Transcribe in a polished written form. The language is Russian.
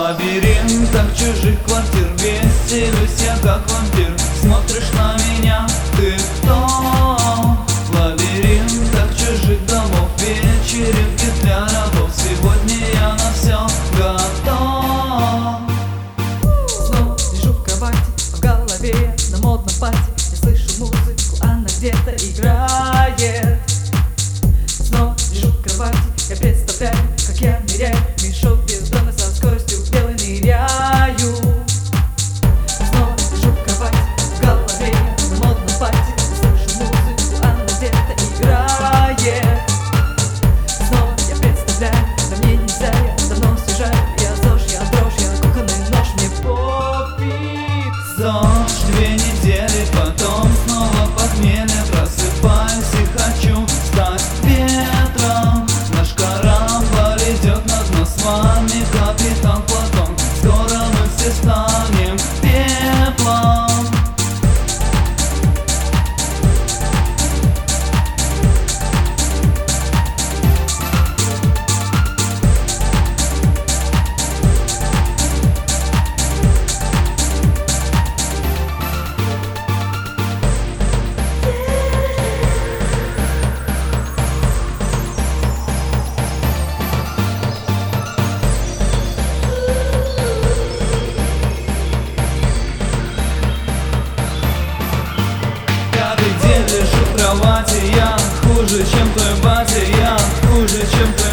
лабиринтах чужих квартир веселюсь я как вампир. Смотришь на меня, ты кто? В лабиринтах чужих домов, вечеринки для рабов. Сегодня я на все готов. Снова лежу в кровати, в голове на модном пати. Я слышу музыку, она где-то играет. Снова лежу в кровати, я представляю, как я ныряю мешок бездонный, со скоростью белой ныряю. Снова лежу в кровати, в голове на модном пати. Я слышу музыку, она где-то играет. Снова я представляю, да мне нельзя, я давно съезжаю. Я ЗОЖ, я дрожь, я кухонный нож, мне пофиг. ЗОЖ 2 недели, потом снова похмелье. Просыпаюсь и хочу стать ветром. Наш корабль идет на дно с вами, капитан Платон. Скоро мы все станем пеплом. Лежу в кровати, я хуже, чем твой батя. Я хуже, чем твой